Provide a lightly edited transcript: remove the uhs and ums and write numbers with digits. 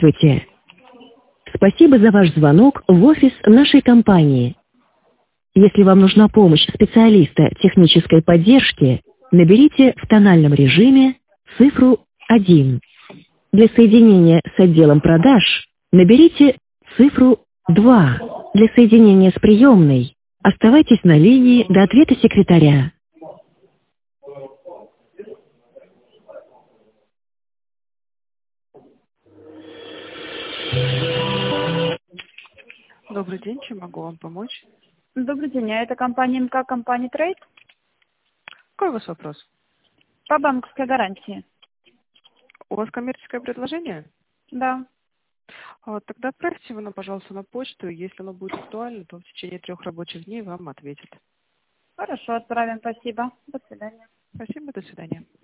Здравствуйте. Спасибо за ваш звонок в офис нашей компании. Если вам нужна помощь специалиста технической поддержки, наберите в тональном режиме цифру 1. Для соединения с отделом продаж наберите цифру 2. Для соединения с приемной оставайтесь на линии до ответа секретаря. Добрый день, чем могу вам помочь? Добрый день, а это компания МК, компания Трейд Какой у вас вопрос? по банковской гарантии. У вас коммерческое предложение? Да, Тогда отправьте его, пожалуйста, на почту. Если оно будет актуально, то в течение 3 рабочих дней вам ответят. хорошо, отправим, спасибо. До свидания. Спасибо, до свидания.